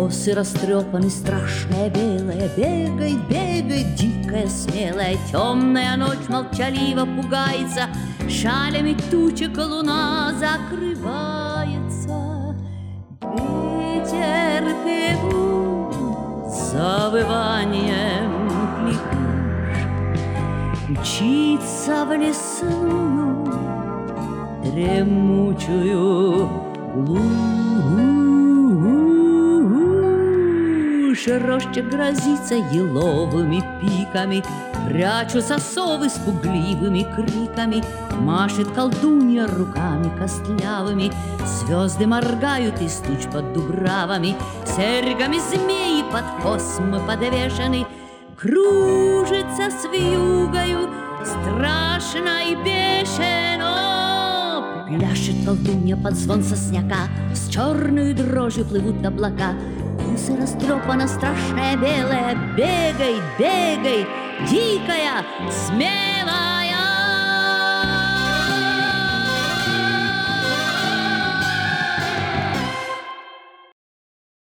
косы растрепаны, страшная белая, бегает, бегает, дикая, смелая, темная ночь молчаливо пугается, шалями тучек луна закрывается. Ветер певут завыванием кликуш, мчится в лесную дремучую глушь. Роща грозится еловыми пиками, прячутся совы с пугливыми криками, машет колдунья руками костлявыми, звезды моргают из туч под дубравами, серьгами змеи под космы подвешены, кружится с вьюгою страшно и бешено. Пляшет колдунья под звон сосняка, с черной дрожью плывут облака. Косы растрепана, страшная белая, бегает, бегает, дикая, смелая.